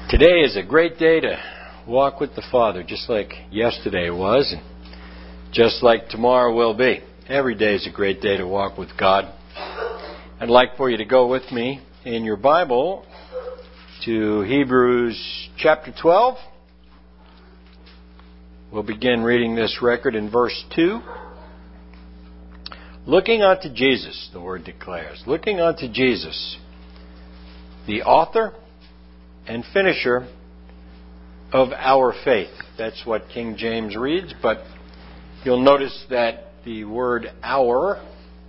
Today is a great day to walk with the Father, just like yesterday was, and just like tomorrow will be. Every day is a great day to walk with God. I'd like for you to go with me in your Bible to Hebrews chapter 12. We'll begin reading this record in verse 2. Looking unto Jesus, the Word declares, looking unto Jesus, the author and finisher of our faith. That's what King James reads, but you'll notice that the word our,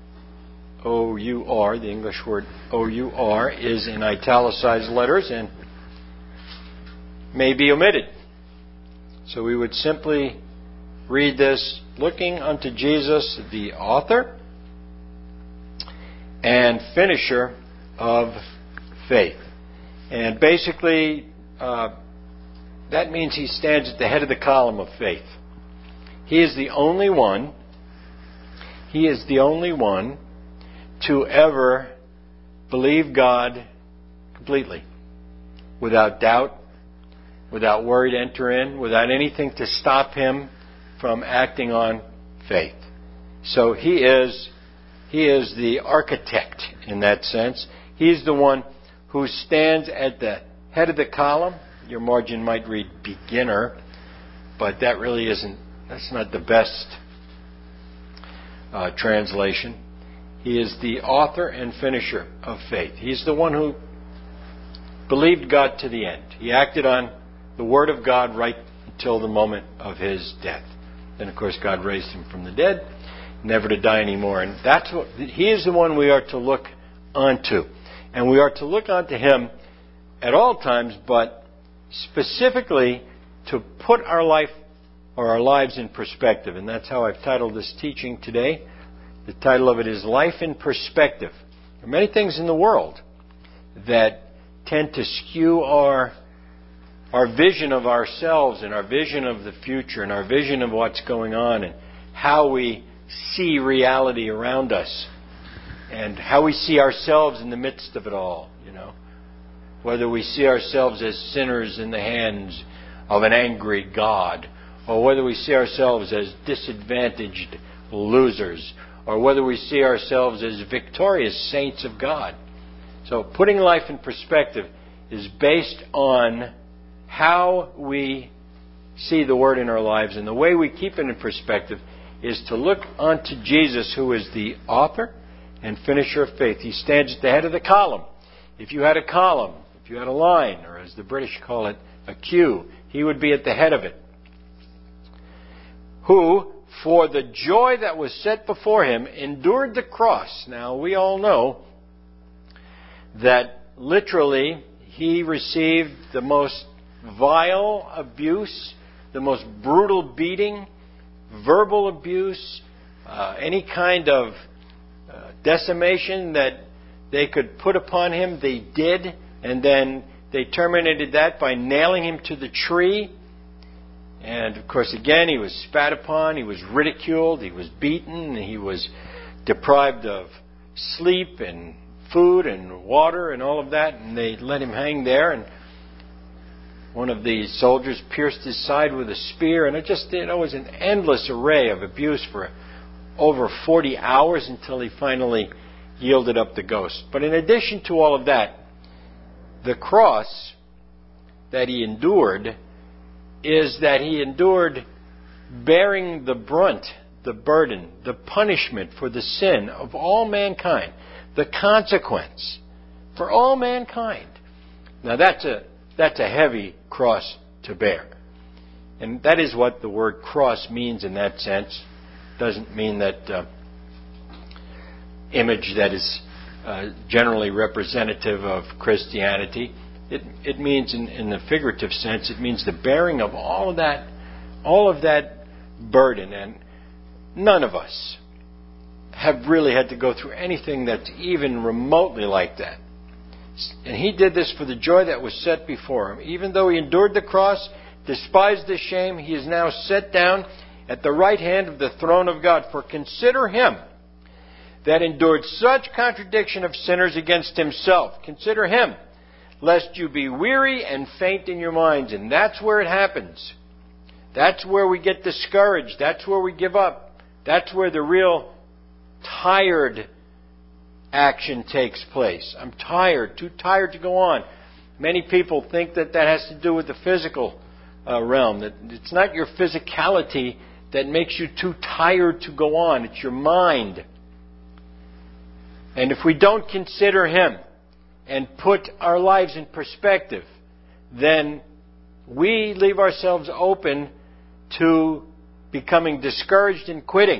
O-U-R, the English word O-U-R, is in italicized letters and may be omitted. So we would simply read this, looking unto Jesus, the author and finisher of faith. And basically, that means he stands at the head of the column of faith. He is the only one to ever believe God completely, without doubt, without worry to enter in, without anything to stop him from acting on faith. So he is the architect in that sense. He's the one who stands at the head of the column. Your margin might read beginner, but that really that's not the best translation. He is the author and finisher of faith. He's the one who believed God to the end. He acted on the Word of God right until the moment of his death. Then, of course, God raised him from the dead, never to die anymore. And he is the one we are to look unto. And we are to look unto him at all times, but specifically to put our life or our lives in perspective. And that's how I've titled this teaching today. The title of it is Life in Perspective. There are many things in the world that tend to skew our vision of ourselves and our vision of the future and our vision of what's going on and how we see reality around us. And how we see ourselves in the midst of it all, Whether we see ourselves as sinners in the hands of an angry God, or whether we see ourselves as disadvantaged losers, or whether we see ourselves as victorious saints of God. So putting life in perspective is based on how we see the Word in our lives. And the way we keep it in perspective is to look unto Jesus, who is the author and finisher of faith. He stands at the head of the column. If you had a column, if you had a line, or as the British call it, a queue, he would be at the head of it. Who, for the joy that was set before him, endured the cross. Now, we all know that literally he received the most vile abuse, the most brutal beating, verbal abuse, any kind of decimation that they could put upon him, they did, and then they terminated that by nailing him to the tree. And of course, again, he was spat upon, he was ridiculed, he was beaten, he was deprived of sleep and food and water and all of that, and they let him hang there. And one of the soldiers pierced his side with a spear, and it was an endless array of abuse for over 40 hours until he finally yielded up the ghost. But in addition to all of that, the cross that he endured is that he endured bearing the brunt, the burden, the punishment for the sin of all mankind, the consequence for all mankind. Now that's a heavy cross to bear. And that is what the word cross means in that sense. Doesn't mean that image that is generally representative of Christianity. It means, in the figurative sense, it means the bearing of all of that burden. And none of us have really had to go through anything that's even remotely like that. And he did this for the joy that was set before him. Even though he endured the cross, despised the shame, he is now set down at the right hand of the throne of God. For consider him that endured such contradiction of sinners against himself. Consider him lest you be weary and faint in your minds. And that's where it happens. That's where we get discouraged. That's where we give up. That's where the real tired action takes place. I'm tired, too tired to go on. Many people think that has to do with the physical realm. That it's not your physicality that makes you too tired to go on. It's your mind. And if we don't consider Him and put our lives in perspective, then we leave ourselves open to becoming discouraged and quitting,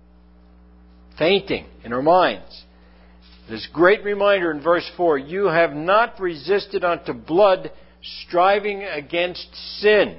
fainting in our minds. This great reminder in verse 4, you have not resisted unto blood, striving against sin.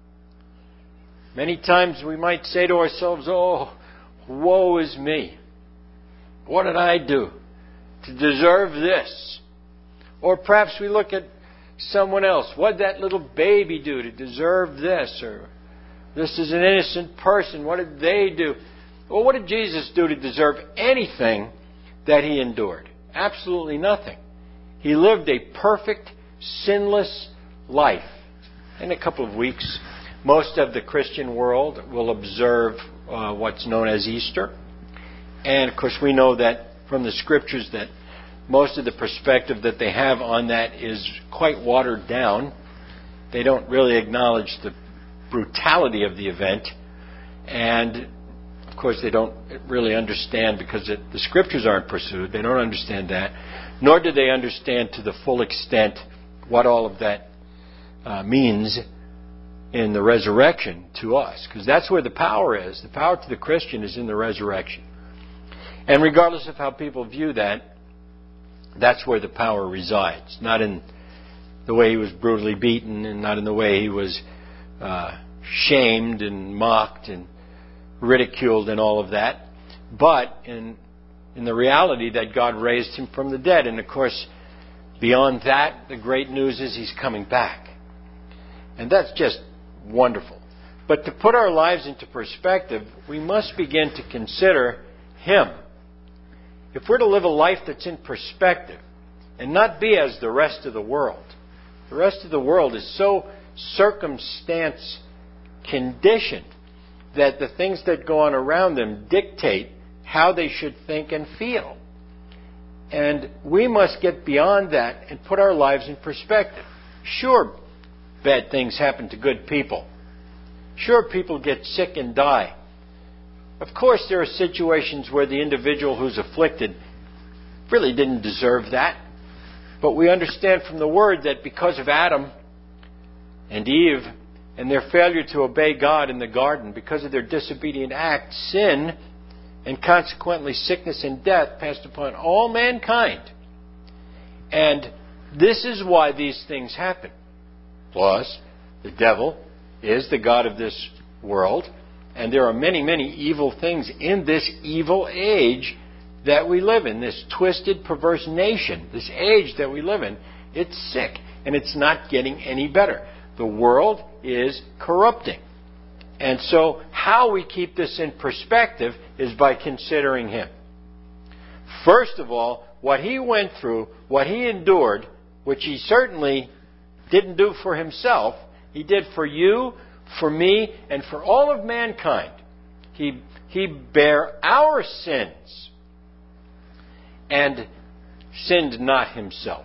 Many times we might say to ourselves, oh, woe is me. What did I do to deserve this? Or perhaps we look at someone else. What did that little baby do to deserve this? Or this is an innocent person. What did they do? Well, what did Jesus do to deserve anything that He endured? Absolutely nothing. He lived a perfect, sinless life. In a couple of weeks, most of the Christian world will observe what's known as Easter. And, of course, we know that from the Scriptures that most of the perspective that they have on that is quite watered down. They don't really acknowledge the brutality of the event. And, of course, they don't really understand because the Scriptures aren't pursued. They don't understand that. Nor do they understand to the full extent what all of that means in the resurrection to us. Because that's where the power is. The power to the Christian is in the resurrection. And regardless of how people view that, that's where the power resides. Not in the way He was brutally beaten, and not in the way He was shamed and mocked and ridiculed and all of that, but in the reality that God raised Him from the dead. And of course, beyond that, the great news is He's coming back. And that's just wonderful. But to put our lives into perspective, we must begin to consider Him. If we're to live a life that's in perspective and not be as the rest of the world. The rest of the world is so circumstance conditioned that the things that go on around them dictate how they should think and feel. And we must get beyond that and put our lives in perspective. Sure, bad things happen to good people. Sure, people get sick and die. Of course, there are situations where the individual who's afflicted really didn't deserve that. But we understand from the Word that because of Adam and Eve and their failure to obey God in the garden, because of their disobedient act, sin and consequently sickness and death passed upon all mankind. And this is why these things happen. Plus, the devil is the god of this world. And there are many, many evil things in this evil age that we live in, this twisted, perverse nation, this age that we live in. It's sick, and it's not getting any better. The world is corrupting. And so how we keep this in perspective is by considering Him. First of all, what He went through, what He endured, which He certainly didn't do for Himself, He did for you, for me, and for all of mankind. He bare our sins and sinned not Himself.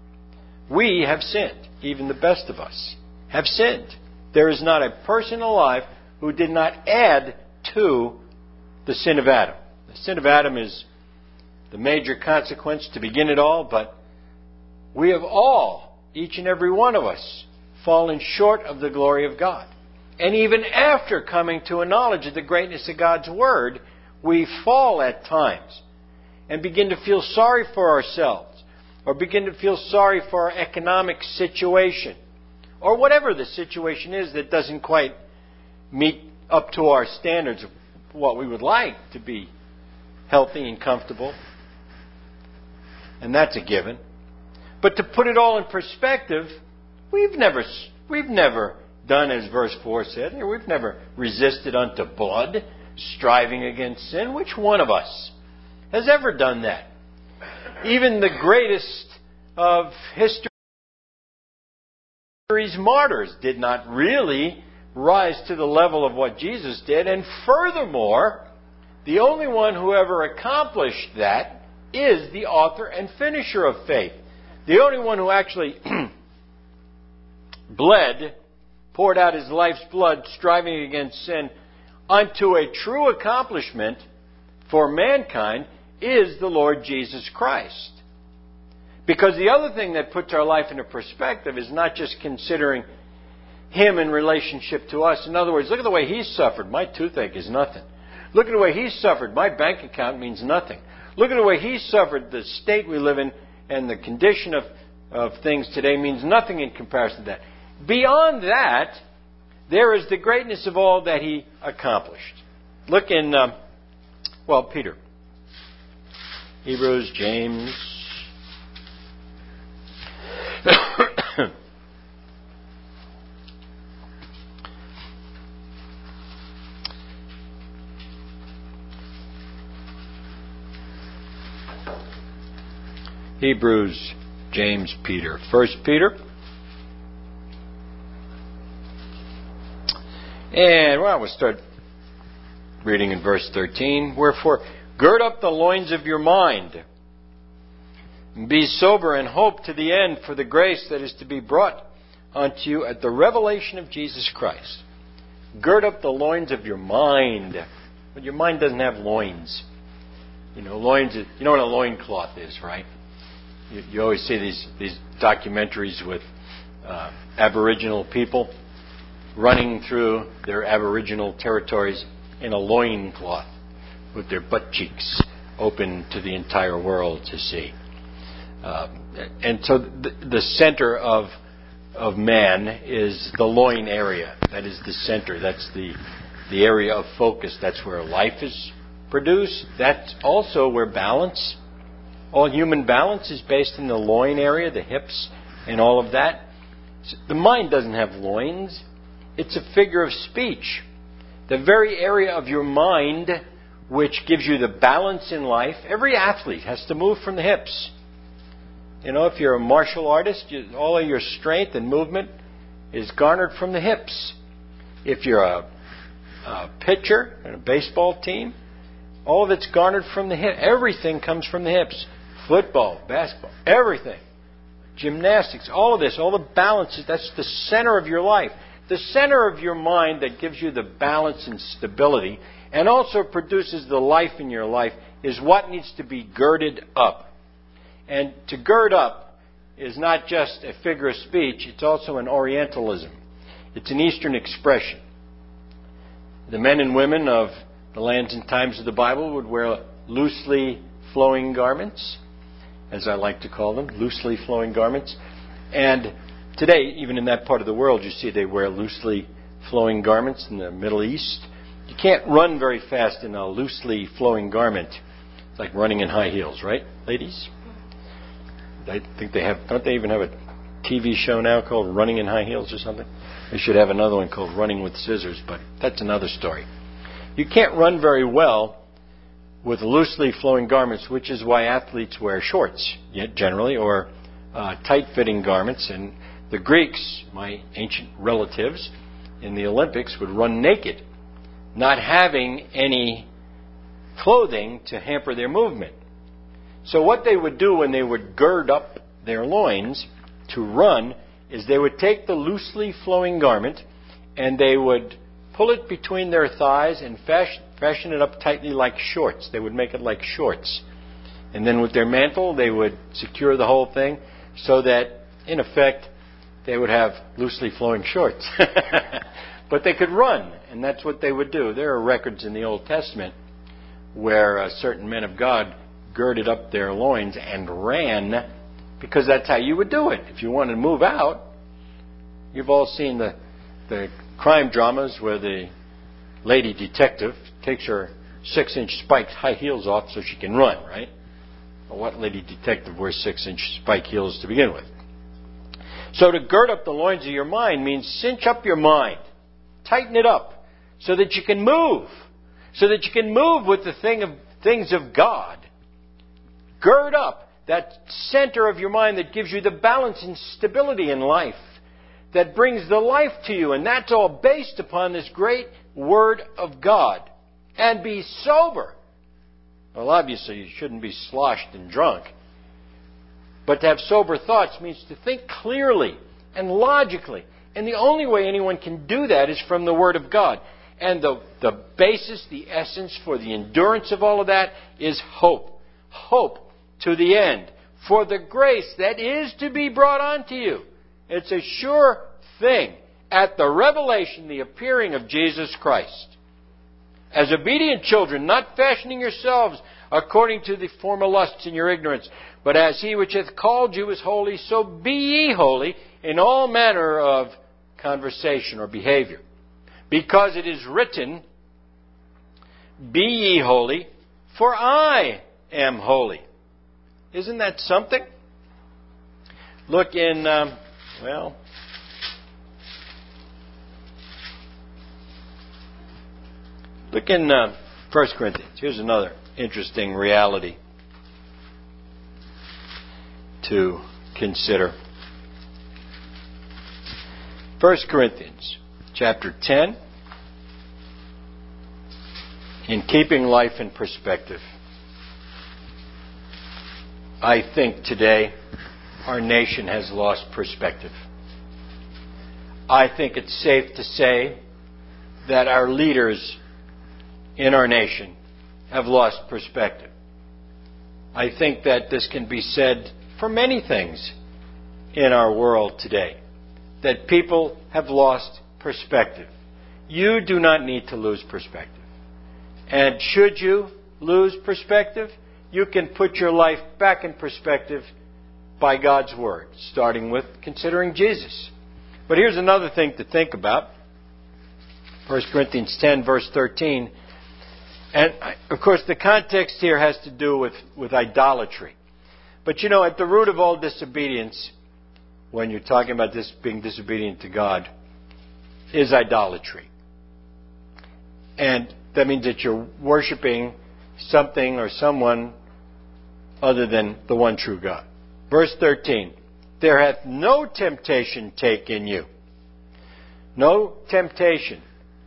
We have sinned. Even the best of us have sinned. There is not a person alive who did not add to the sin of Adam. The sin of Adam is the major consequence to begin it all, but we have all, each and every one of us, fallen short of the glory of God. And even after coming to a knowledge of the greatness of God's Word, we fall at times and begin to feel sorry for ourselves, or begin to feel sorry for our economic situation, or whatever the situation is that doesn't quite meet up to our standards of what we would like to be healthy and comfortable. And that's a given. But to put it all in perspective, we've never done as verse 4 said. We've never resisted unto blood, striving against sin. Which one of us has ever done that? Even the greatest of history These martyrs did not really rise to the level of what Jesus did. And furthermore, the only one who ever accomplished that is the author and finisher of faith. The only one who actually poured out his life's blood, striving against sin, unto a true accomplishment for mankind is the Lord Jesus Christ. Because the other thing that puts our life into perspective is not just considering Him in relationship to us. In other words, look at the way He suffered. My toothache is nothing. Look at the way He suffered. My bank account means nothing. Look at the way He suffered. The state we live in and the condition of things today means nothing in comparison to that. Beyond that, there is the greatness of all that He accomplished. Look in, Peter. Hebrews, James. Hebrews, James, Peter. 1 Peter. And, we'll start reading in verse 13. Wherefore, gird up the loins of your mind, and be sober, and hope to the end for the grace that is to be brought unto you at the revelation of Jesus Christ. Gird up the loins of your mind. But your mind doesn't have loins. Loins, you know what a loincloth is, right? You always see these documentaries with Aboriginal people running through their Aboriginal territories in a loincloth with their butt cheeks open to the entire world to see. And so the center of man is the loin area. That is the center. That's the area of focus. That's where life is produced. That's also where balance, all human balance is based in the loin area, the hips and all of that. The mind doesn't have loins. It's a figure of speech. The very area of your mind which gives you the balance in life. Every athlete has to move from the hips. If you're a martial artist, all of your strength and movement is garnered from the hips. If you're a pitcher in a baseball team, all of it's garnered from the hip. Everything comes from the hips. Football, basketball, everything. Gymnastics, all of this, all the balances, that's the center of your life. The center of your mind that gives you the balance and stability and also produces the life in your life is what needs to be girded up. And to gird up is not just a figure of speech, it's also an Orientalism. It's an Eastern expression. The men and women of the lands and times of the Bible would wear loosely flowing garments, as I like to call them, loosely flowing garments. And today, even in that part of the world, you see they wear loosely flowing garments in the Middle East. You can't run very fast in a loosely flowing garment. It's like running in high heels, right, ladies? I think don't they even have a TV show now called Running in High Heels or something? They should have another one called Running with Scissors, but that's another story. You can't run very well with loosely flowing garments, which is why athletes wear shorts, generally, or tight-fitting garments. And the Greeks, my ancient relatives in the Olympics, would run naked, not having any clothing to hamper their movement. So what they would do when they would gird up their loins to run is they would take the loosely flowing garment and they would pull it between their thighs and fashion it up tightly like shorts. They would make it like shorts. And then with their mantle, they would secure the whole thing so that, in effect, they would have loosely flowing shorts. But they could run, and that's what they would do. There are records in the Old Testament where certain men of God girded up their loins and ran, because that's how you would do it. If you wanted to move out, you've all seen the crime dramas where the lady detective takes her 6-inch spiked high heels off so she can run, right? Well, what lady detective wears 6-inch spike heels to begin with? So to gird up the loins of your mind means cinch up your mind. Tighten it up so that you can move. So that you can move with the things of God. Gird up that center of your mind that gives you the balance and stability in life. that brings the life to you. And that's all based upon this great Word of God. And be sober. Well, obviously you shouldn't be sloshed and drunk. But to have sober thoughts means to think clearly and logically. And the only way anyone can do that is from the Word of God. And the basis, the essence for the endurance of all of that is hope. Hope to the end. For the grace that is to be brought unto you. It's a sure thing at the revelation, the appearing of Jesus Christ. As obedient children, not fashioning yourselves according to the former lusts in your ignorance, but as He which hath called you is holy, so be ye holy in all manner of conversation or behavior. Because it is written, be ye holy, for I am holy. Isn't that something? Look in, look in 1 Corinthians. Here's another interesting reality to consider. 1 Corinthians chapter 10. In keeping life in perspective. I think today our nation has lost perspective. I think it's safe to say that our leaders in our nation have lost perspective. I think that this can be said for many things in our world today. That people have lost perspective. You do not need to lose perspective. And should you lose perspective, you can put your life back in perspective by God's Word, starting with considering Jesus. But here's another thing to think about. 1 Corinthians 10, verse 13. And, of course, the context here has to do with idolatry. But, at the root of all disobedience, when you're talking about this being disobedient to God, is idolatry. And that means that you're worshiping something or someone other than the one true God. Verse 13. There hath no temptation taken you. No temptation.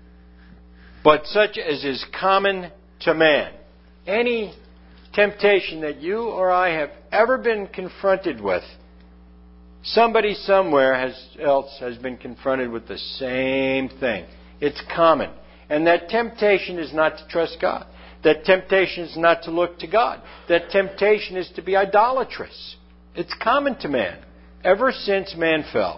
But such as is common to man. Any temptation that you or I have ever been confronted with, somebody somewhere else has been confronted with the same thing. It's common. And that temptation is not to trust God. That temptation is not to look to God. That temptation is to be idolatrous. It's common to man, ever since man fell.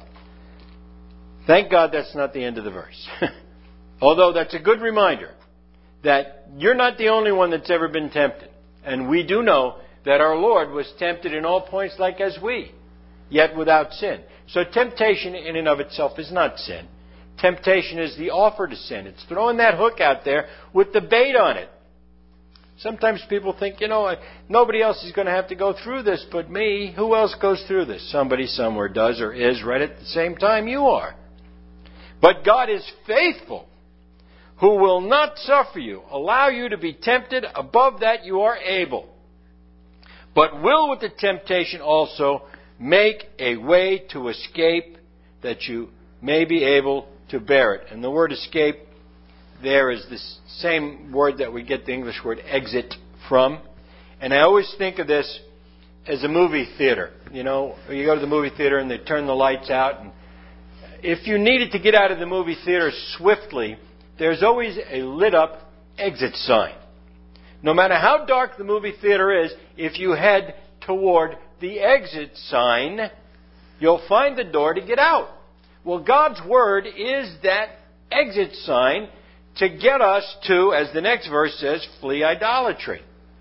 Thank God that's not the end of the verse. Although that's a good reminder that you're not the only one that's ever been tempted. And we do know that our Lord was tempted in all points like as we, yet without sin. So temptation in and of itself is not sin. Temptation is the offer to sin. It's throwing that hook out there with the bait on it. Sometimes people think, nobody else is going to have to go through this but me. Who else goes through this? Somebody somewhere does or is right at the same time you are. But God is faithful, who will not suffer you, allow you to be tempted above that you are able, but will with the temptation also make a way to escape, that you may be able to bear it. And the word escape there is the same word that we get the English word exit from. And I always think of this as a movie theater. You go to the movie theater and they turn the lights out. And if you needed to get out of the movie theater swiftly, there's always a lit up exit sign. No matter how dark the movie theater is, if you head toward the exit sign, you'll find the door to get out. Well, God's Word is that exit sign to get us to, as the next verse says, flee idolatry.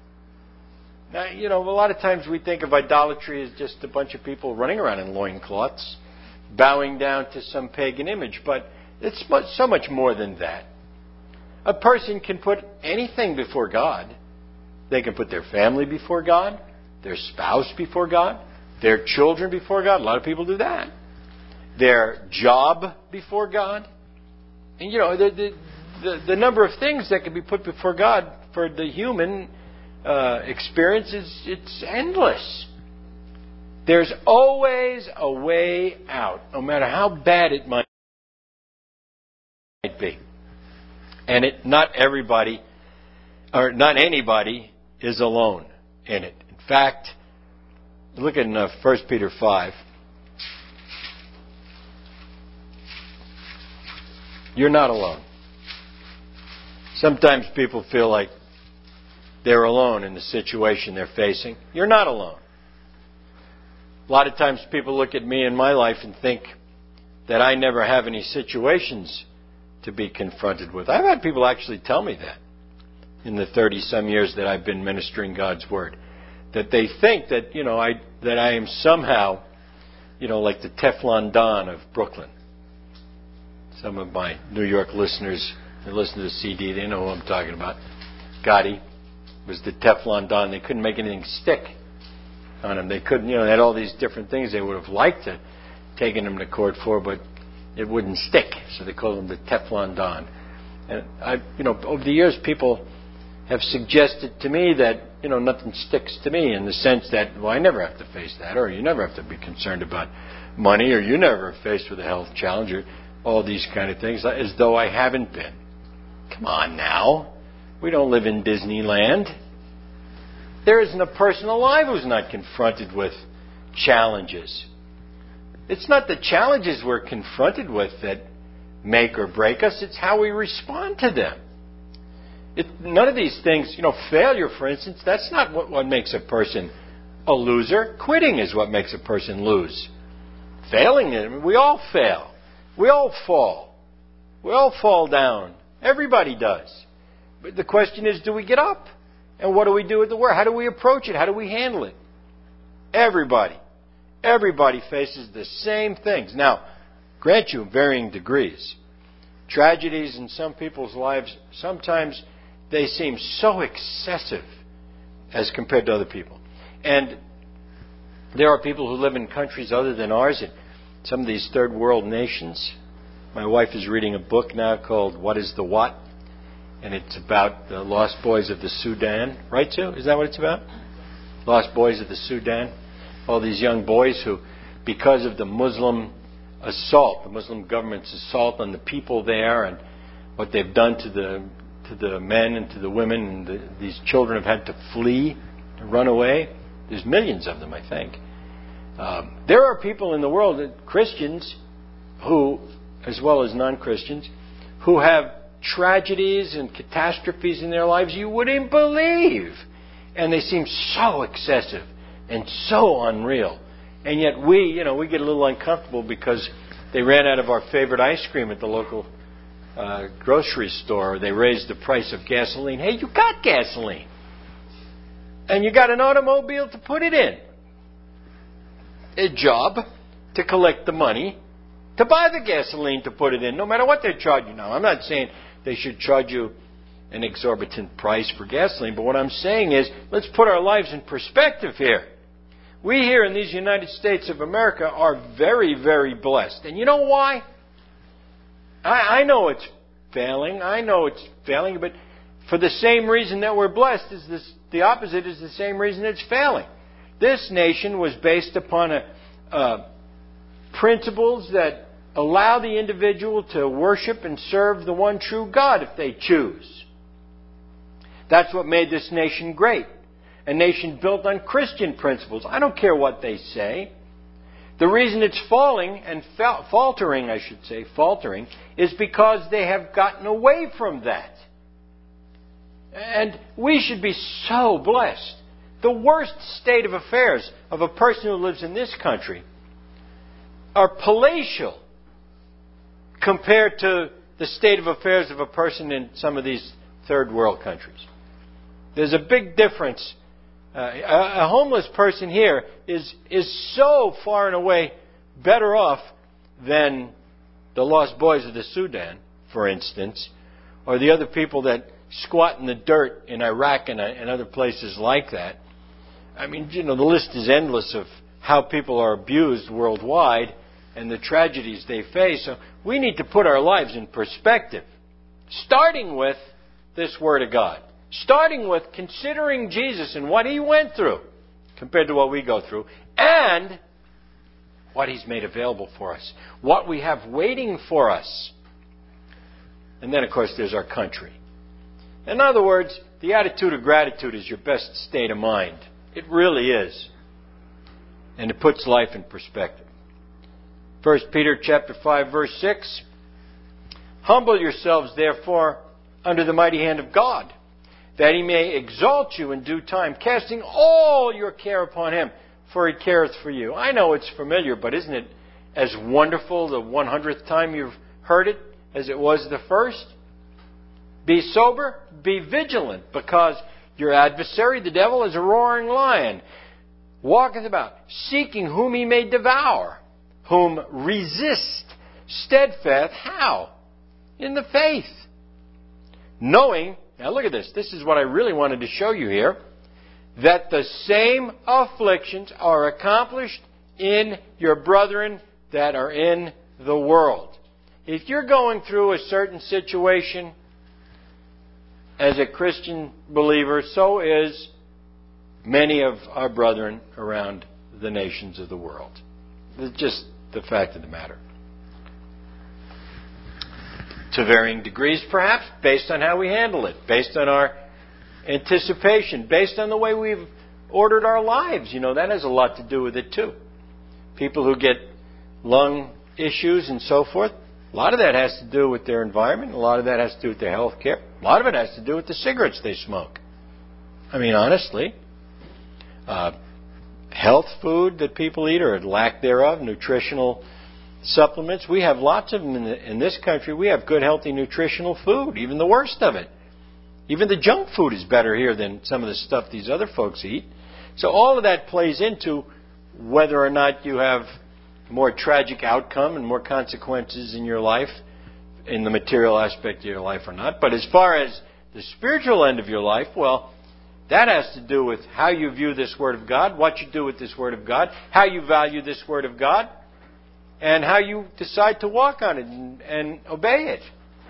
Now, a lot of times we think of idolatry as just a bunch of people running around in loincloths, bowing down to some pagan image, but it's so much more than that. A person can put anything before God. They can put their family before God, their spouse before God, their children before God. A lot of people do that. Their job before God. And the number of things that can be put before God for the human experience it's endless. There's always a way out, no matter how bad it might be. And not everybody, or not anybody, is alone in it. In fact, look at 1 Peter 5. You're not alone. Sometimes people feel like they're alone in the situation they're facing. You're not alone. A lot of times people look at me in my life and think that I never have any situations to be confronted with. I've had people actually tell me that in the 30-some years that I've been ministering God's Word. That they think that, that I am somehow, like the Teflon Don of Brooklyn. Some of my New York listeners that listen to the CD, they know who I'm talking about. Gotti was the Teflon Don. They couldn't make anything stick on him. They couldn't, they had all these different things they would have liked to taken him to court for, but it wouldn't stick. So they called him the Teflon Don. And over the years, people have suggested to me that, nothing sticks to me in the sense that, well, I never have to face that, or you never have to be concerned about money, or you never are faced with a health challenge, or all these kind of things, as though I haven't been. Come on now. We don't live in Disneyland. There isn't a person alive who's not confronted with challenges. It's not the challenges we're confronted with that make or break us. It's how we respond to them. None of these things, failure, for instance, that's not what makes a person a loser. Quitting is what makes a person lose. Failing, we all fail. We all fall. We all fall down. Everybody does. But the question is, do we get up? And what do we do with the word? How do we approach it? How do we handle it? Everybody faces the same things. Now, grant you varying degrees. Tragedies in some people's lives, sometimes they seem so excessive as compared to other people. And there are people who live in countries other than ours, in some of these third world nations. My wife is reading a book now called What is the What? And it's about the lost boys of the Sudan. Right, Sue? Is that what it's about? Lost boys of the Sudan. All these young boys who, because of the Muslim assault, the Muslim government's assault on the people there and what they've done to the men and to the women, and these children have had to flee, to run away. There's millions of them, I think. There are people in the world, Christians, who, as well as non-Christians, who have tragedies and catastrophes in their lives you wouldn't believe. And they seem so excessive and so unreal. And yet we get a little uncomfortable because they ran out of our favorite ice cream at the local grocery store. They raised the price of gasoline. Hey, you got gasoline. And you got an automobile to put it in. A job to collect the money to buy the gasoline to put it in, no matter what they're charging you now. I'm not saying they should charge you an exorbitant price for gasoline, but what I'm saying is, let's put our lives in perspective here. We here in these United States of America are very, very blessed. And you know why? I know it's failing. But for the same reason that we're blessed, the opposite is the same reason it's failing. This nation was based upon principles that allow the individual to worship and serve the one true God if they choose. That's what made this nation great. A nation built on Christian principles. I don't care what they say. The reason it's faltering, is because they have gotten away from that. And we should be so blessed. The worst state of affairs of a person who lives in this country are palatial compared to the state of affairs of a person in some of these third world countries. There's a big difference. A homeless person here is so far and away better off than the lost boys of the Sudan, for instance, or the other people that squat in the dirt in Iraq and other places like that. I mean, the list is endless of how people are abused worldwide and the tragedies they face. So we need to put our lives in perspective, starting with this Word of God, starting with considering Jesus and what He went through compared to what we go through, and what He's made available for us, what we have waiting for us. And then, of course, there's our country. In other words, the attitude of gratitude is your best state of mind. It really is. And it puts life in perspective. 1 Peter chapter 5, verse 6. Humble yourselves, therefore, under the mighty hand of God, that He may exalt you in due time, casting all your care upon Him, for He careth for you. I know it's familiar, but isn't it as wonderful the 100th time you've heard it as it was the first? Be sober, be vigilant, because your adversary, the devil, is a roaring lion, walketh about, seeking whom he may devour, whom resist steadfast. How? In the faith. Knowing, now look at this, this is what I really wanted to show you here, that the same afflictions are accomplished in your brethren that are in the world. If you're going through a certain situation as a Christian believer, so is many of our brethren around the nations of the world. It's just the fact of the matter. To varying degrees, perhaps, based on how we handle it, based on our anticipation, based on the way we've ordered our lives. You know, that has a lot to do with it too. People who get lung issues and so forth, a lot of that has to do with their environment. A lot of that has to do with their health care. A lot of it has to do with the cigarettes they smoke. I mean, honestly. Health food that people eat or lack thereof, nutritional supplements. We have lots of them in this country. We have good, healthy, nutritional food, even the worst of it. Even the junk food is better here than some of the stuff these other folks eat. So all of that plays into whether or not you have a more tragic outcome and more consequences in your life, in the material aspect of your life or not. But as far as the spiritual end of your life, well, that has to do with how you view this Word of God, what you do with this Word of God, how you value this Word of God, and how you decide to walk on it and obey it.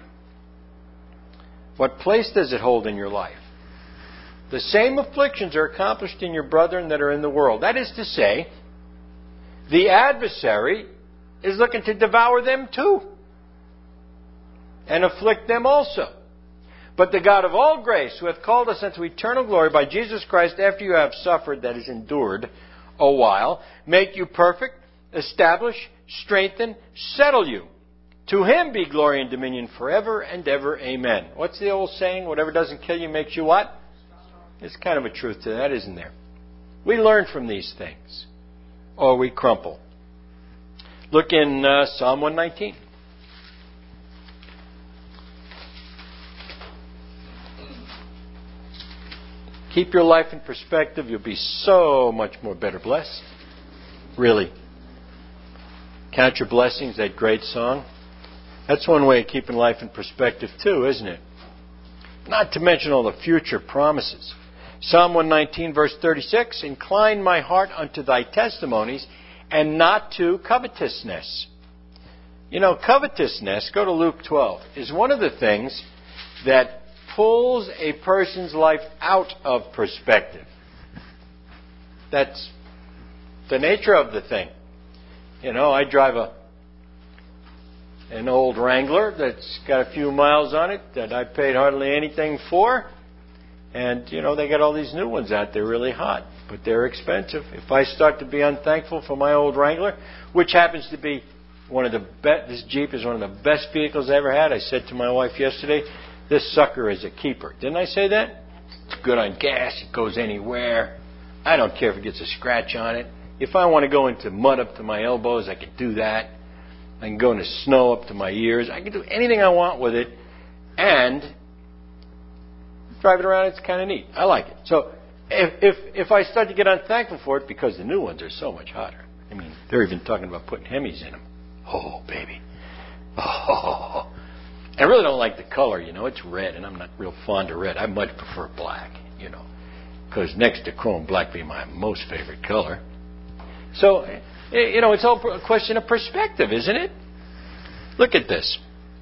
What place does it hold in your life? The same afflictions are accomplished in your brethren that are in the world. That is to say, the adversary is looking to devour them too, and afflict them also. But the God of all grace, who hath called us unto eternal glory by Jesus Christ, after you have suffered, that is, endured a while, make you perfect, establish, strengthen, settle you. To Him be glory and dominion forever and ever. Amen. What's the old saying? Whatever doesn't kill you makes you what? There's kind of a truth to that, isn't there? We learn from these things, or we crumple. Look in Psalm 119. Keep your life in perspective. You'll be so much more better blessed. Really. Count your blessings, that great song. That's one way of keeping life in perspective too, isn't it? Not to mention all the future promises. Psalm 119, verse 36, incline my heart unto thy testimonies and not to covetousness. You know, covetousness, go to Luke 12, is one of the things that pulls a person's life out of perspective. That's the nature of the thing. You know, I drive an old Wrangler that's got a few miles on it that I paid hardly anything for. And, you know, they got all these new ones out there really hot, but they're expensive. If I start to be unthankful for my old Wrangler, which happens to be one of the best, this Jeep is one of the best vehicles I ever had. I said to my wife yesterday, this sucker is a keeper. Didn't I say that? It's good on gas. It goes anywhere. I don't care if it gets a scratch on it. If I want to go into mud up to my elbows, I can do that. I can go into snow up to my ears. I can do anything I want with it. And driving around, it's kind of neat. I like it. So if I start to get unthankful for it, because the new ones are so much hotter. I mean, they're even talking about putting Hemis in them. Oh, baby. Oh. I really don't like the color, you know. It's red, and I'm not real fond of red. I much prefer black, you know, because next to chrome, black being my most favorite color. So, you know, it's all a question of perspective, isn't it? Look at this.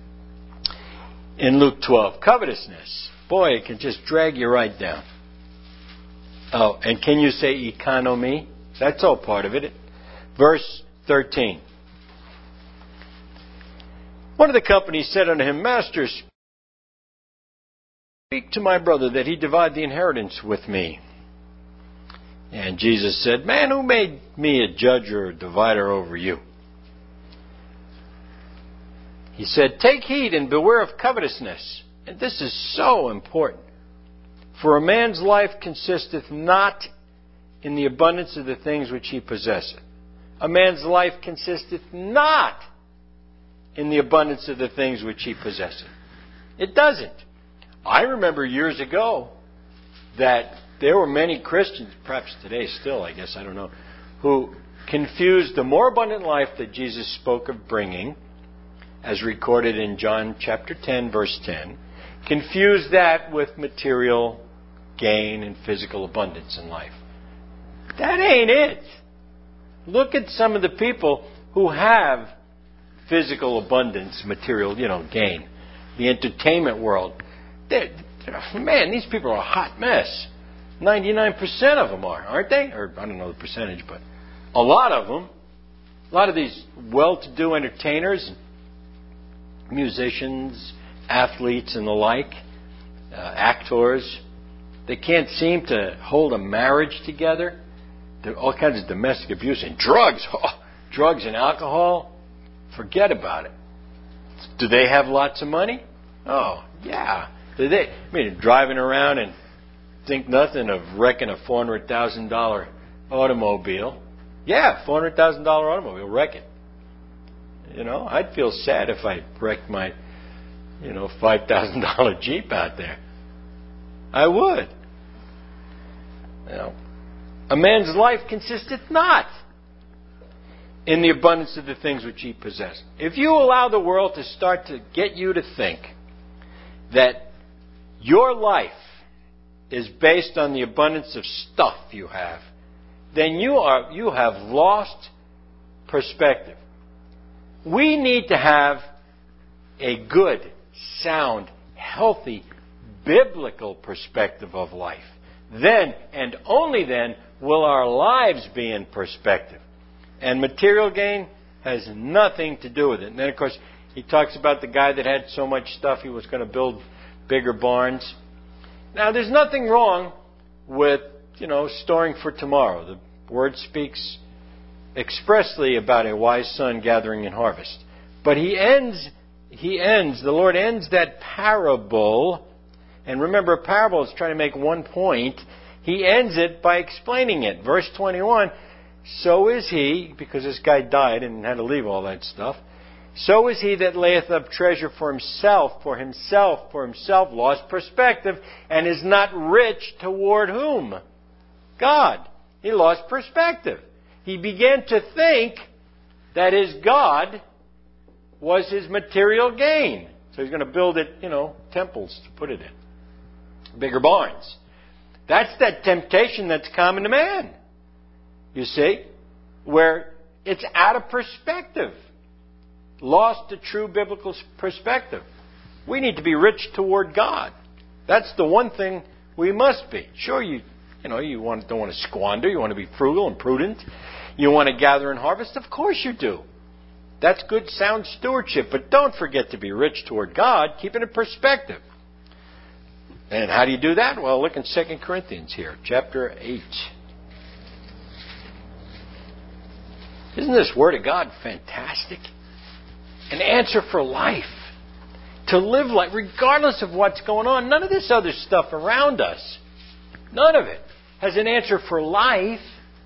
In Luke 12, covetousness. Boy, it can just drag you right down. Oh, and can you say economy? That's all part of it. Verse 13. One of the company said unto him, Master, speak to my brother that he divide the inheritance with me. And Jesus said, Man, who made me a judge or a divider over you? He said, Take heed and beware of covetousness. And this is so important. For a man's life consisteth not in the abundance of the things which he possesseth. A man's life consisteth not in the abundance of the things which he possesseth. It doesn't. I remember years ago that there were many Christians, perhaps today still, I guess, I don't know, who confused the more abundant life that Jesus spoke of bringing, as recorded in John chapter 10, verse 10, confused that with material gain and physical abundance in life. That ain't it. Look at some of the people who have physical abundance, material, gain. The entertainment world. Man, these people are a hot mess. 99% of them aren't they? Or I don't know the percentage, but a lot of them. A lot of these well-to-do entertainers, musicians, athletes and the like, actors, they can't seem to hold a marriage together. There are all kinds of domestic abuse and drugs. Drugs and alcohol. Forget about it. Do they have lots of money? Oh, yeah. Do they? I mean, driving around and think nothing of wrecking a $400,000 automobile. Yeah, $400,000 automobile, wreck it. I'd feel sad if I wrecked my, $5,000 Jeep out there. I would. A man's life consisteth not in the abundance of the things which he possessed. If you allow the world to start to get you to think that your life is based on the abundance of stuff you have, then you have lost perspective. We need to have a good, sound, healthy, biblical perspective of life. Then, and only then, will our lives be in perspective. And material gain has nothing to do with it. And then, of course, he talks about the guy that had so much stuff he was going to build bigger barns. Now, there's nothing wrong with, storing for tomorrow. The Word speaks expressly about a wise son gathering in harvest. But the Lord ends that parable, and remember, a parable is trying to make one point. He ends it by explaining it. Verse 21, so is he, because this guy died and had to leave all that stuff, so is he that layeth up treasure for himself, lost perspective, and is not rich toward whom? God. He lost perspective. He began to think that his God was his material gain. So he's going to build it, temples to put it in. Bigger barns. That's that temptation that's common to man. You see? Where it's out of perspective. Lost the true biblical perspective. We need to be rich toward God. That's the one thing we must be. Sure, you don't want to squander. You want to be frugal and prudent. You want to gather and harvest. Of course you do. That's good, sound stewardship. But don't forget to be rich toward God. Keep it in perspective. And how do you do that? Well, look in 2 Corinthians here, chapter 8. Isn't this Word of God fantastic? An answer for life. To live life, regardless of what's going on. None of this other stuff around us, none of it, has an answer for life.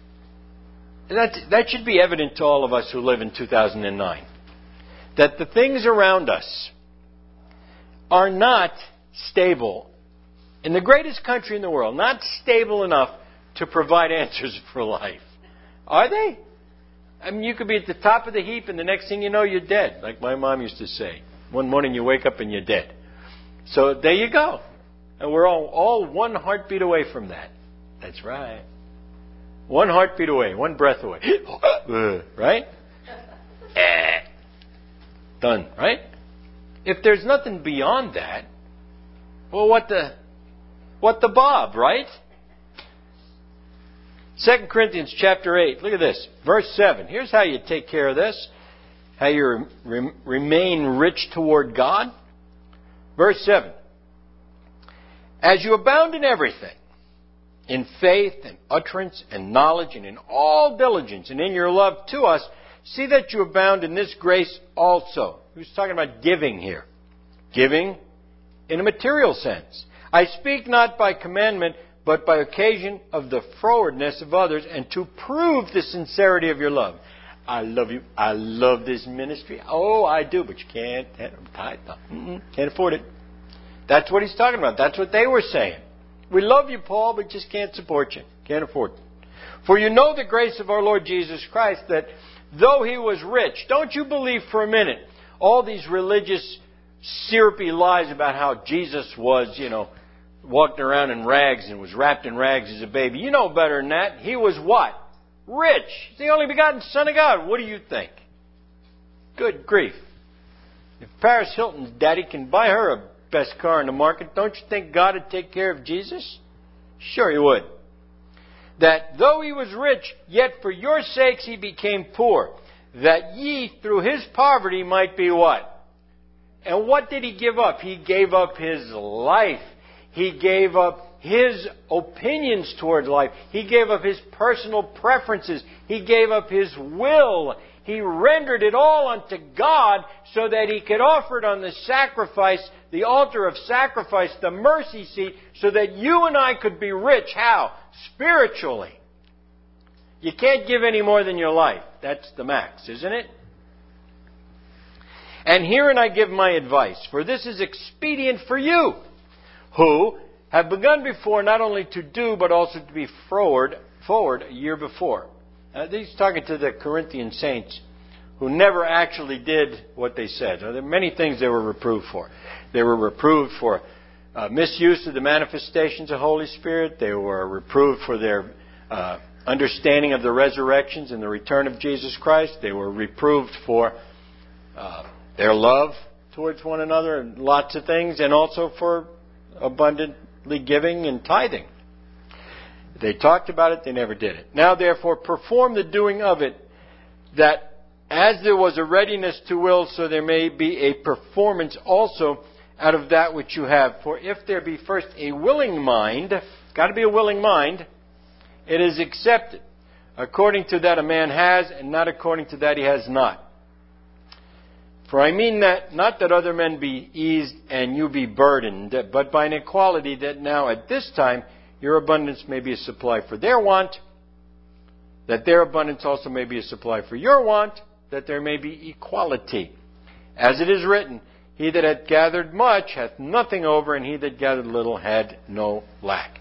That should be evident to all of us who live in 2009. That the things around us are not stable. In the greatest country in the world, not stable enough to provide answers for life. Are they? I mean, you could be at the top of the heap and the next thing you know, you're dead. Like my mom used to say. One morning you wake up and you're dead. So there you go. And we're all one heartbeat away from that. That's right. One heartbeat away, one breath away. Right? Done, right? If there's nothing beyond that, well, what the bob, right? 2 Corinthians chapter 8. Look at this. Verse 7. Here's how you take care of this. How you remain rich toward God. Verse 7. As you abound in everything, in faith and utterance and knowledge and in all diligence and in your love to us, see that you abound in this grace also. Who's talking about giving here? Giving in a material sense. I speak not by commandment, but by occasion of the frowardness of others, and to prove the sincerity of your love. I love you. I love this ministry. Oh, I do, but you can't. Can't afford it. That's what he's talking about. That's what they were saying. We love you, Paul, but just can't support you. Can't afford it. For you know the grace of our Lord Jesus Christ, that though he was rich, don't you believe for a minute all these religious syrupy lies about how Jesus was, walking around in rags and was wrapped in rags as a baby. You know better than that. He was what? Rich. He's the only begotten Son of God. What do you think? Good grief. If Paris Hilton's daddy can buy her a best car in the market, don't you think God would take care of Jesus? Sure he would. That though he was rich, yet for your sakes he became poor, that ye through his poverty might be what? And what did he give up? He gave up his life. He gave up his opinions toward life. He gave up his personal preferences. He gave up his will. He rendered it all unto God so that he could offer it on the sacrifice, the altar of sacrifice, the mercy seat, so that you and I could be rich. How? Spiritually. You can't give any more than your life. That's the max, isn't it? And herein I give my advice, for this is expedient for you, who have begun before not only to do, but also to be forward a year before. He's talking to the Corinthian saints who never actually did what they said. Now, there are many things they were reproved for. They were reproved for misuse of the manifestations of Holy Spirit. They were reproved for their understanding of the resurrections and the return of Jesus Christ. They were reproved for their love towards one another and lots of things, and also for abundantly giving and tithing. They talked about it, they never did it. Now therefore perform the doing of it, that as there was a readiness to will, so there may be a performance also out of that which you have. For if there be first a willing mind, got to be a willing mind, it is accepted, according to that a man has, and not according to that he has not. For I mean that, not that other men be eased and you be burdened, but by an equality, that now at this time your abundance may be a supply for their want, that their abundance also may be a supply for your want, that there may be equality. As it is written, he that hath gathered much hath nothing over, and he that gathered little had no lack.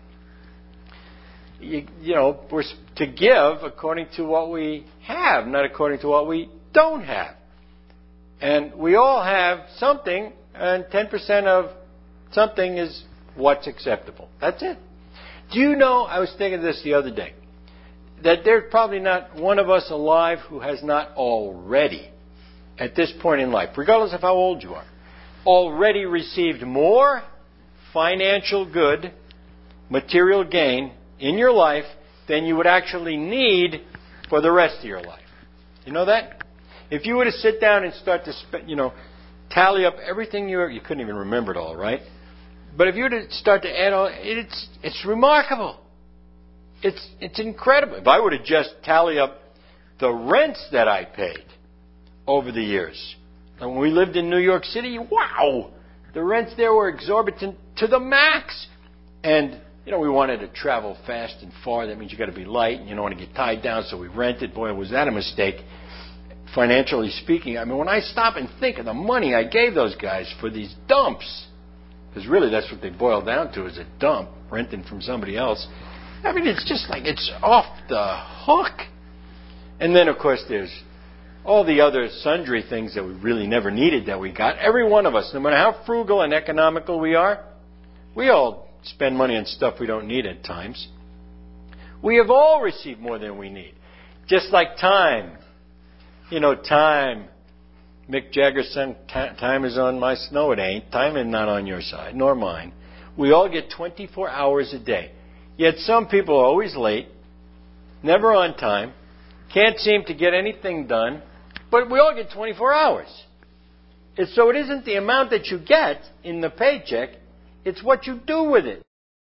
We're to give according to what we have, not according to what we don't have. And we all have something, and 10% of something is what's acceptable. That's it. Do you know, I was thinking of this the other day, that there's probably not one of us alive who has not already, at this point in life, regardless of how old you are, already received more financial good, material gain in your life than you would actually need for the rest of your life. You know that? If you were to sit down and start to tally up everything you couldn't even remember it all, right? But if you were to start to add all, it's remarkable. It's incredible. If I were to just tally up the rents that I paid over the years, and when we lived in New York City, wow, the rents there were exorbitant to the max. And we wanted to travel fast and far. That means you got to be light, and you don't want to get tied down. So we rented. Boy, was that a mistake, financially speaking. I mean, when I stop and think of the money I gave those guys for these dumps, because really that's what they boil down to, is a dump, renting from somebody else. I mean, it's just like it's off the hook. And then, of course, there's all the other sundry things that we really never needed that we got. Every one of us, no matter how frugal and economical we are, we all spend money on stuff we don't need at times. We have all received more than we need. Just like time. Time. Mick Jagger said, time is on my side. No, it ain't. Time is not on your side, nor mine. We all get 24 hours a day. Yet some people are always late. never on time, can't seem to get anything done, but we all get 24 hours. So it isn't the amount that you get in the paycheck, it's what you do with it.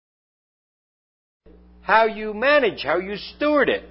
How you manage, how you steward it.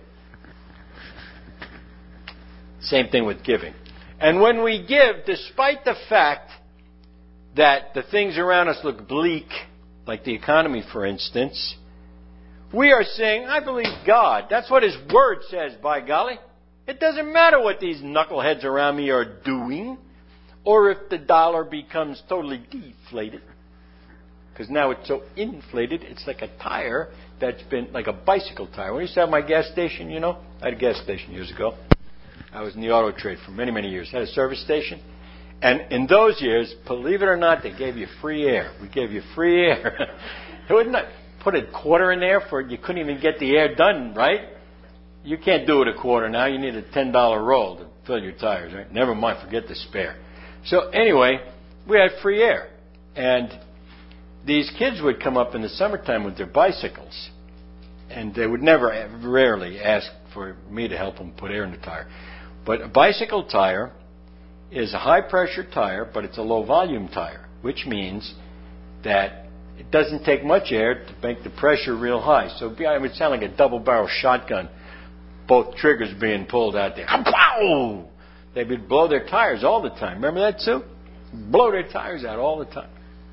Same thing with giving. And when we give, despite the fact that the things around us look bleak, like the economy, for instance, we are saying, I believe God. That's what His Word says, by golly. It doesn't matter what these knuckleheads around me are doing, or if the dollar becomes totally deflated. Because now it's so inflated, it's like a tire that's been, like a bicycle tire. When I used to have my gas station, I had a gas station years ago. I was in the auto trade for many, many years. I had a service station. And in those years, believe it or not, they gave you free air. We gave you free air. They wouldn't put a quarter in there you couldn't even get the air done, right? You can't do it a quarter now. You need a $10 roll to fill your tires, right? Never mind, forget the spare. So anyway, we had free air. And these kids would come up in the summertime with their bicycles. And they would rarely ask for me to help them put air in the tire. But a bicycle tire is a high-pressure tire, but it's a low-volume tire, which means that it doesn't take much air to make the pressure real high. So it would sound like a double-barrel shotgun, both triggers being pulled out there. Pow! They would blow their tires all the time. Remember that, Sue? Blow their tires out all the time.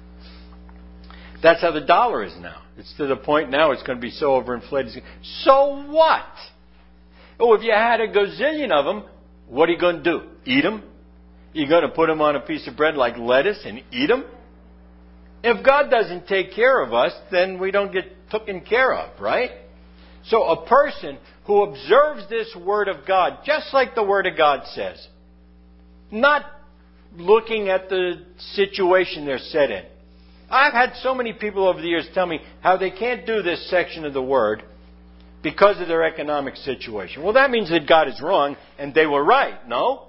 That's how the dollar is now. It's to the point now it's going to be so overinflated. So what? Oh, if you had a gazillion of them, what are you going to do? Eat them? You're going to put them on a piece of bread like lettuce and eat them? If God doesn't take care of us, then we don't get taken care of, right? So a person who observes this Word of God, just like the Word of God says, not looking at the situation they're set in. I've had so many people over the years tell me how they can't do this section of the Word because of their economic situation. Well, that means that God is wrong and they were right, no?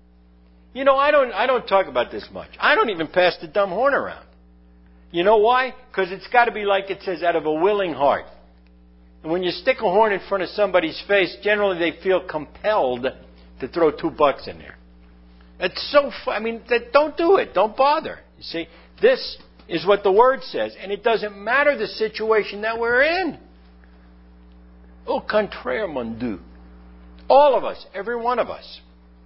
I don't talk about this much. I don't even pass the dumb horn around. You know why? Because it's got to be like it says, out of a willing heart. And when you stick a horn in front of somebody's face, generally they feel compelled to throw $2 in there. It's so don't do it. Don't bother. You see, this is what the Word says. And it doesn't matter the situation that we're in. Au contraire, mon Dieu. All of us, every one of us.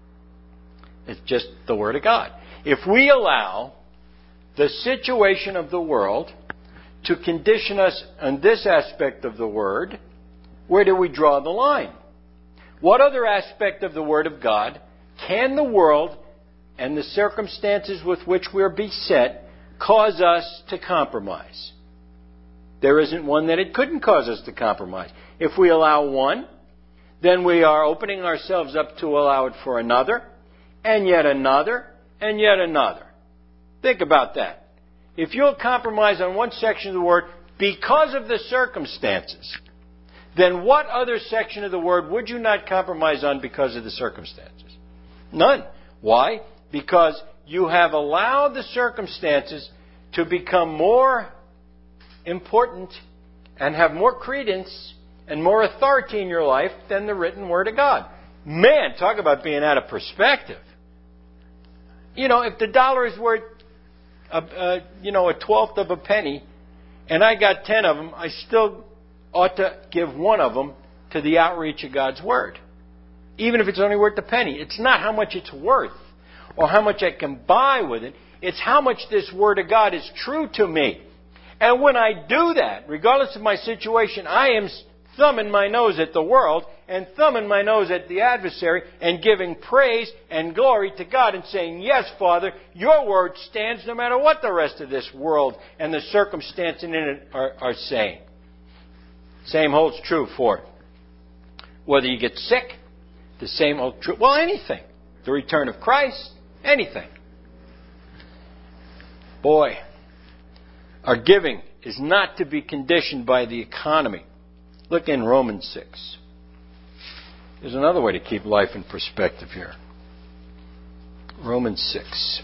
It's just the Word of God. If we allow the situation of the world to condition us on this aspect of the Word, where do we draw the line? What other aspect of the Word of God can the world and the circumstances with which we're beset cause us to compromise? There isn't one that it couldn't cause us to compromise. If we allow one, then we are opening ourselves up to allow it for another, and yet another, and yet another. Think about that. If you'll compromise on one section of the Word because of the circumstances, then what other section of the Word would you not compromise on because of the circumstances? None. Why? Because you have allowed the circumstances to become more important and have more credence and more authority in your life than the written Word of God. Man, talk about being out of perspective. If the dollar is worth a 12th of a penny, and I got 10 of them, I still ought to give one of them to the outreach of God's Word. Even if it's only worth a penny. It's not how much it's worth or how much I can buy with it. It's how much this Word of God is true to me. And when I do that, regardless of my situation, I am thumbing my nose at the world and thumbing my nose at the adversary and giving praise and glory to God and saying, yes, Father, your word stands no matter what the rest of this world and the circumstances in it are saying. Same holds true for whether you get sick, the same holds true. Well, anything. The return of Christ, anything. Boy, our giving is not to be conditioned by the economy. Look in Romans 6. There's another way to keep life in perspective here. Romans 6.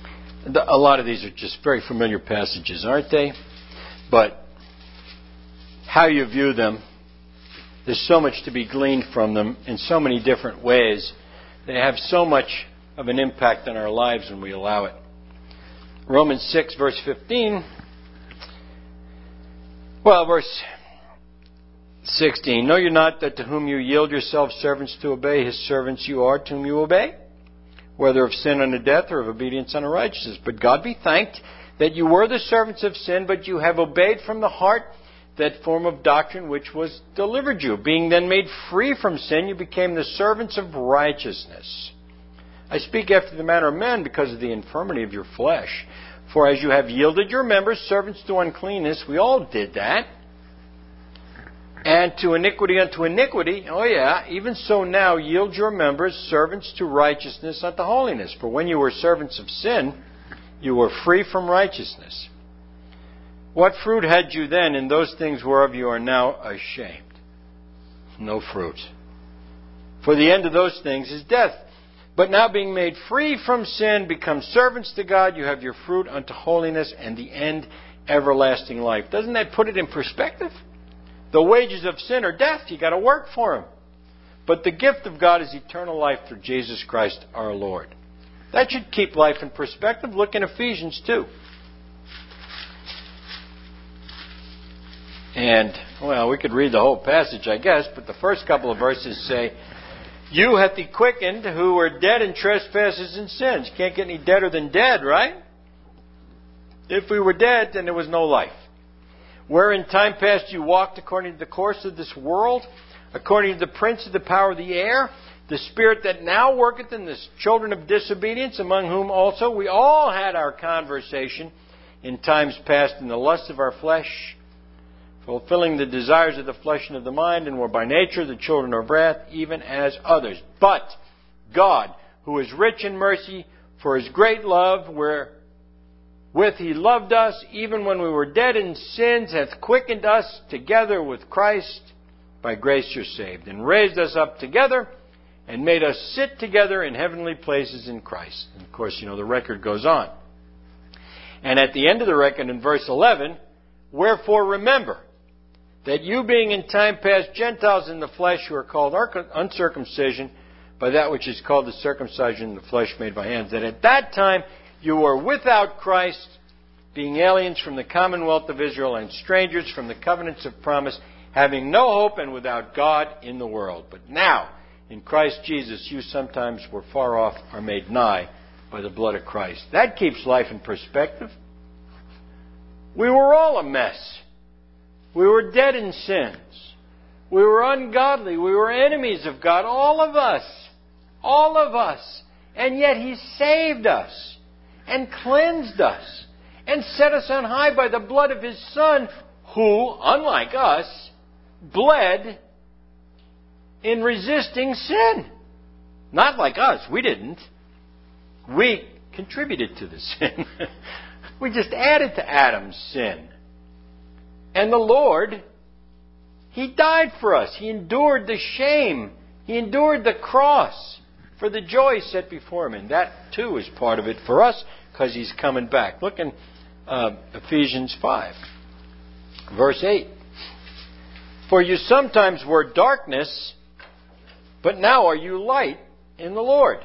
A lot of these are just very familiar passages, aren't they? But how you view them. There's so much to be gleaned from them in so many different ways. They have so much of an impact on our lives when we allow it. Romans 6, verse 15. Well, verse 16. Know you not that to whom you yield yourselves servants to obey, his servants you are to whom you obey, whether of sin unto death or of obedience unto righteousness. But God be thanked that you were the servants of sin, but you have obeyed from the heart that form of doctrine which was delivered you. Being then made free from sin, you became the servants of righteousness. I speak after the manner of men because of the infirmity of your flesh. For as you have yielded your members servants to uncleanness, we all did that, and to iniquity unto iniquity, even so now yield your members servants to righteousness unto holiness. For when you were servants of sin, you were free from righteousness. What fruit had you then in those things whereof you are now ashamed? No fruit. For the end of those things is death. But now being made free from sin, become servants to God, you have your fruit unto holiness, and the end everlasting life. Doesn't that put it in perspective? The wages of sin are death. You got to work for them. But the gift of God is eternal life through Jesus Christ our Lord. That should keep life in perspective. Look in Ephesians 2. And, well, we could read the whole passage, I guess, but the first couple of verses say, you hath he quickened who were dead in trespasses and sins. You can't get any deader than dead, right? If we were dead, then there was no life. Where in time past you walked according to the course of this world, according to the prince of the power of the air, the spirit that now worketh in the children of disobedience, among whom also we all had our conversation in times past in the lust of our flesh, fulfilling the desires of the flesh and of the mind, and were by nature the children of wrath, even as others. But God, who is rich in mercy, for his great love, wherewith he loved us, even when we were dead in sins, hath quickened us together with Christ. By grace you're saved, and raised us up together, and made us sit together in heavenly places in Christ. And of course, the record goes on. And at the end of the record, in verse 11, wherefore remember, that you being in time past Gentiles in the flesh, who are called uncircumcision, by that which is called the circumcision in the flesh made by hands, that at that time you were without Christ, being aliens from the commonwealth of Israel, and strangers from the covenants of promise, having no hope and without God in the world. But now, in Christ Jesus, you sometimes were far off, are made nigh by the blood of Christ. That keeps life in perspective. We were all a mess. We were dead in sins. We were ungodly. We were enemies of God. All of us. All of us. And yet He saved us and cleansed us and set us on high by the blood of His Son, who, unlike us, bled in resisting sin. Not like us. We didn't. We contributed to the sin. We just added to Adam's sin. And the Lord, He died for us. He endured the shame. He endured the cross for the joy set before Him. And that, too, is part of it for us because He's coming back. Look in Ephesians 5, verse 8. For you sometimes were darkness, but now are you light in the Lord.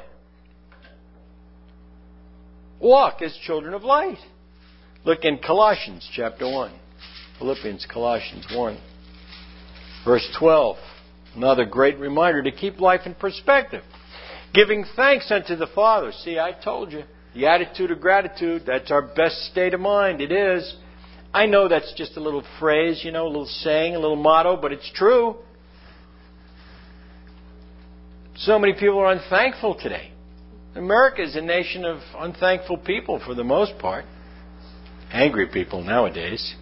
Walk as children of light. Look in Colossians chapter 1. Colossians 1, verse 12. Another great reminder to keep life in perspective. Giving thanks unto the Father. See, I told you. The attitude of gratitude, that's our best state of mind. It is. I know that's just a little phrase, a little saying, a little motto, but it's true. So many people are unthankful today. America is a nation of unthankful people for the most part. Angry people nowadays.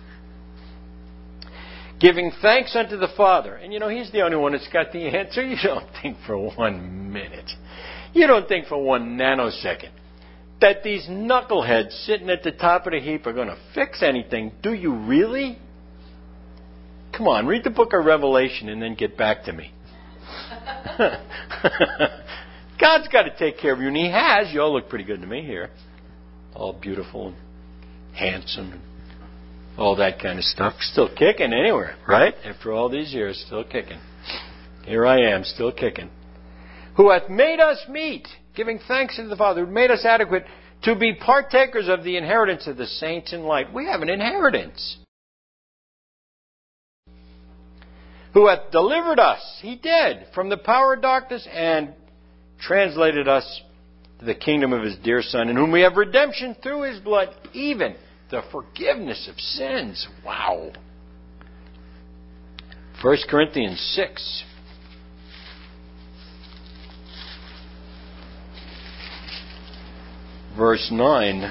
Giving thanks unto the Father. And He's the only one that's got the answer. You don't think for 1 minute. You don't think for 1 nanosecond that these knuckleheads sitting at the top of the heap are going to fix anything. Do you really? Come on, read the book of Revelation and then get back to me. God's got to take care of you, and He has. You all look pretty good to me here. All beautiful and handsome. all that kind of stuff. Still kicking anywhere, right? After all these years, still kicking. Here I am, still kicking. Who hath made us meet, giving thanks unto the Father, who made us adequate to be partakers of the inheritance of the saints in light. We have an inheritance. Who hath delivered us, He did, from the power of darkness and translated us to the kingdom of His dear Son, in whom we have redemption through His blood, even the forgiveness of sins. Wow. 1 Corinthians 6. Verse 9.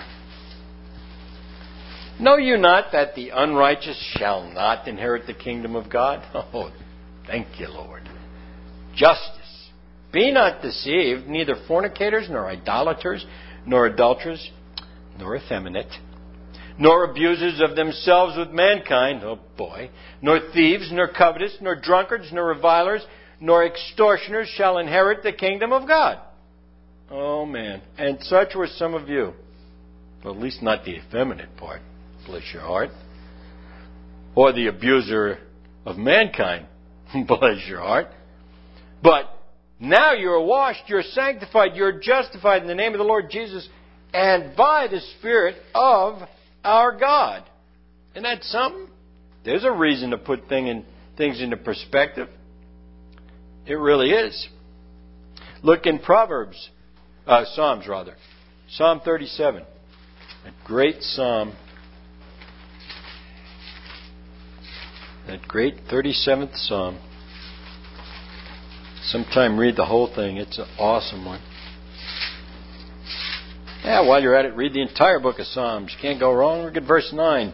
Know you not that the unrighteous shall not inherit the kingdom of God? Oh, thank you, Lord. Justice. Be not deceived, neither fornicators, nor idolaters, nor adulterers, nor effeminate, nor abusers of themselves with mankind, oh boy, nor thieves, nor covetous, nor drunkards, nor revilers, nor extortioners shall inherit the kingdom of God. Oh man. And such were some of you. Well, at least not the effeminate part. Bless your heart. Or the abuser of mankind. Bless your heart. But now you're washed, you're sanctified, you're justified in the name of the Lord Jesus and by the Spirit of our God. Isn't that something? There's a reason to put things into perspective. It really is. Look in Psalms. Psalm 37. A great psalm. That great 37th Psalm. Sometime read the whole thing. It's an awesome one. Yeah, while you're at it, read the entire book of Psalms. You can't go wrong. Look at verse 9.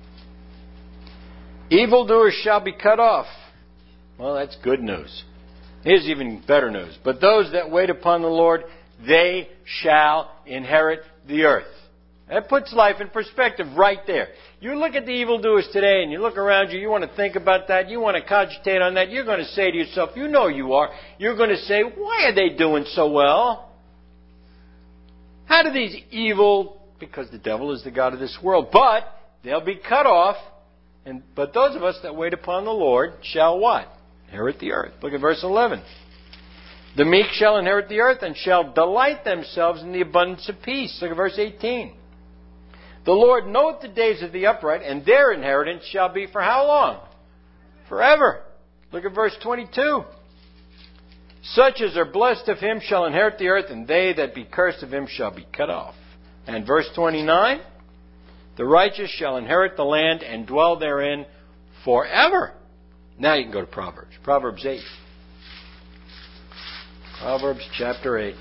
Evildoers shall be cut off. Well, that's good news. Here's even better news. But those that wait upon the Lord, they shall inherit the earth. That puts life in perspective right there. You look at the evildoers today and you look around you, you want to think about that, you want to cogitate on that, you're going to say to yourself, you know you are, you're going to say, why are they doing so well? How do these evil, because the devil is the god of this world, but they'll be cut off, but those of us that wait upon the Lord shall what? Inherit the earth. Look at verse 11. The meek shall inherit the earth and shall delight themselves in the abundance of peace. Look at verse 18. The Lord knoweth the days of the upright, and their inheritance shall be for how long? Forever. Look at verse 22. Such as are blessed of Him shall inherit the earth, and they that be cursed of Him shall be cut off. And verse 29. The righteous shall inherit the land and dwell therein forever. Now you can go to Proverbs. Proverbs 8. Proverbs chapter 8.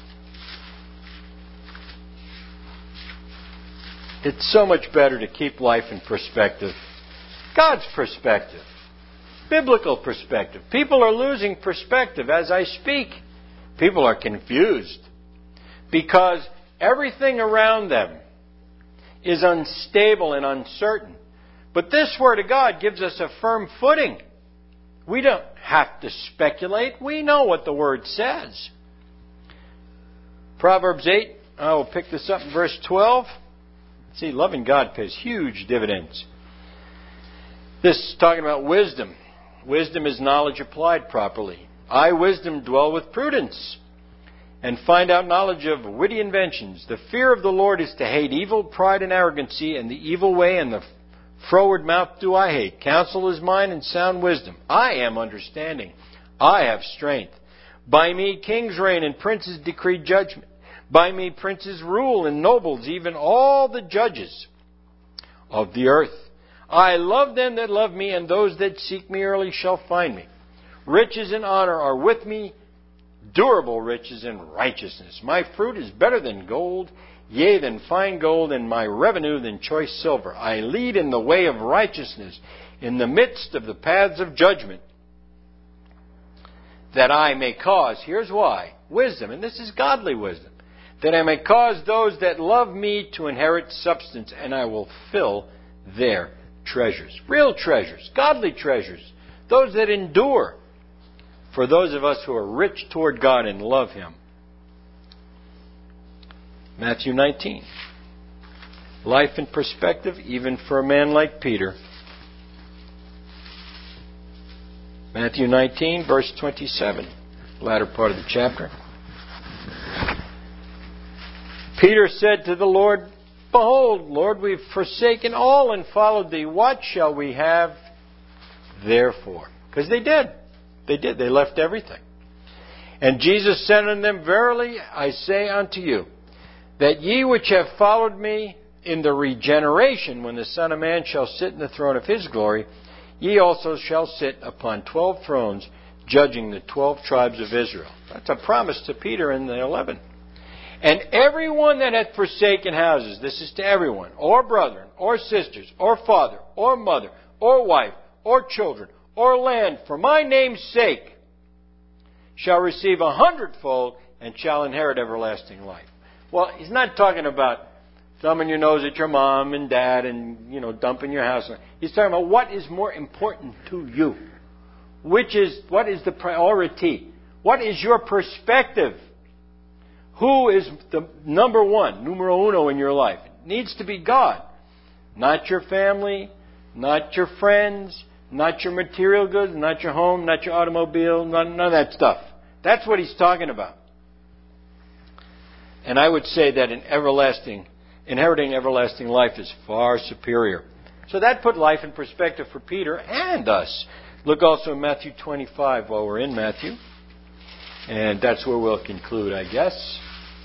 It's so much better to keep life in perspective. God's perspective. Biblical perspective. People are losing perspective as I speak. People are confused because everything around them is unstable and uncertain. But this Word of God gives us a firm footing. We don't have to speculate. We know what the Word says. Proverbs 8, I will pick this up in verse 12. See, loving God pays huge dividends. This is talking about wisdom. Wisdom is knowledge applied properly. I, wisdom, dwell with prudence, and find out knowledge of witty inventions. The fear of the Lord is to hate evil, pride, and arrogancy, and the evil way and the froward mouth do I hate. Counsel is mine and sound wisdom. I am understanding. I have strength. By me kings reign and princes decree judgment. By me princes rule and nobles, even all the judges of the earth. I love them that love me, and those that seek me early shall find me. Riches and honor are with me, durable riches and righteousness. My fruit is better than gold, yea, than fine gold, and my revenue than choice silver. I lead in the way of righteousness, in the midst of the paths of judgment, that I may cause, here's why, wisdom, and this is godly wisdom, that I may cause those that love me to inherit substance, and I will fill their treasures. Real treasures, godly treasures, those that endure, for those of us who are rich toward God and love Him. Matthew 19. life in perspective, even for a man like Peter. Matthew 19, verse 27, latter part of the chapter. Peter said to the Lord, "Behold, Lord, we've forsaken all and followed Thee. What shall we have therefore?" Because they did. They did. They left everything. And Jesus said unto them, "Verily I say unto you, that ye which have followed me in the regeneration, when the Son of Man shall sit in the throne of His glory, ye also shall sit upon 12 thrones, judging the 12 tribes of Israel." That's a promise to Peter in the 11. "And everyone that hath forsaken houses," this is to everyone, "or brethren, or sisters, or father, or mother, or wife, or children, or land, for my name's sake, shall receive 100-fold, and shall inherit everlasting life." Well, he's not talking about thumbing your nose at your mom and dad and, dumping your house. He's talking about what is more important to you. What is the priority? What is your perspective? Who is the number one, numero uno in your life? It needs to be God. Not your family, not your friends, not your material goods, not your home, not your automobile, none of that stuff. That's what he's talking about. And I would say that inheriting everlasting life is far superior. So that put life in perspective for Peter and us. Look also in Matthew 25 while we're in Matthew. And that's where we'll conclude, I guess.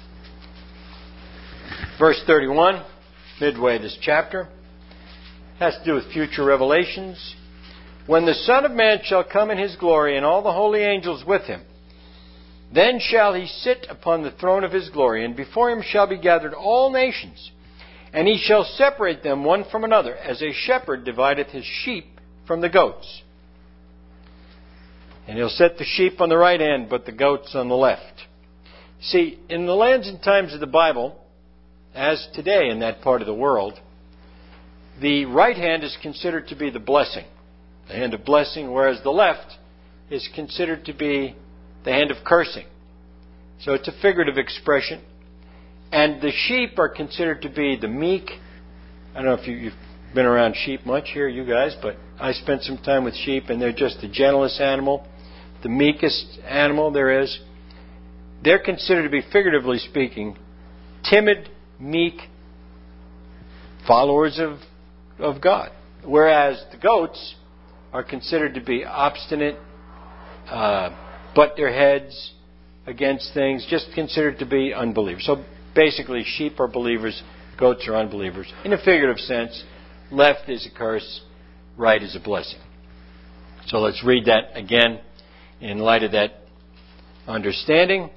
Verse 31, midway this chapter, has to do with future revelations. "When the Son of Man shall come in His glory, and all the holy angels with Him, then shall He sit upon the throne of His glory, and before Him shall be gathered all nations. And He shall separate them one from another, as a shepherd divideth his sheep from the goats. And He'll set the sheep on the right hand, but the goats on the left." See, in the lands and times of the Bible, as today in that part of the world, the right hand is considered to be the blessing, the hand of blessing, whereas the left is considered to be the hand of cursing. So it's a figurative expression. And the sheep are considered to be the meek. I don't know if you've been around sheep much here, you guys, but I spent some time with sheep, and they're just the gentlest animal, the meekest animal there is. They're considered to be, figuratively speaking, timid, meek followers of God. Whereas the goats are considered to be obstinate, butt their heads against things, just considered to be unbelievers. So basically, sheep are believers, goats are unbelievers. In a figurative sense, left is a curse, right is a blessing. So let's read that again in light of that understanding.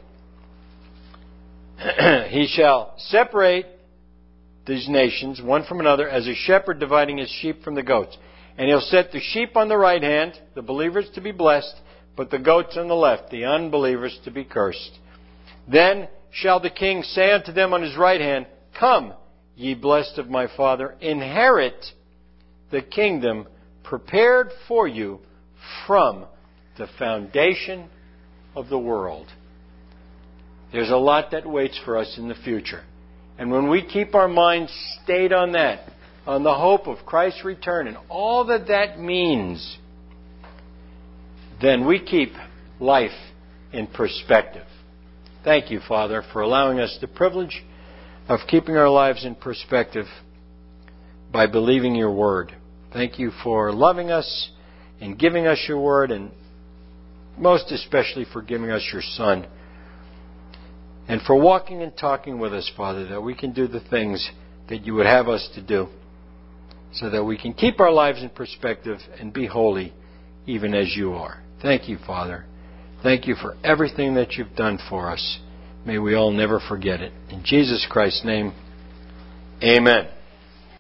"He shall separate these nations one from another, as a shepherd dividing his sheep from the goats. And He'll set the sheep on the right hand, the believers, to be blessed, but the goats on the left, the unbelievers, to be cursed. Then shall the King say unto them on His right hand, Come, ye blessed of my Father, inherit the kingdom prepared for you from the foundation of the world." There's a lot that waits for us in the future. And when we keep our minds stayed on that, on the hope of Christ's return and all that that means, then we keep life in perspective. Thank you, Father, for allowing us the privilege of keeping our lives in perspective by believing your word. Thank you for loving us and giving us your word, and most especially for giving us your Son. And for walking and talking with us, Father, that we can do the things that you would have us to do, so that we can keep our lives in perspective and be holy even as you are. Thank you, Father. Thank you for everything that you've done for us. May we all never forget it. In Jesus Christ's name, amen.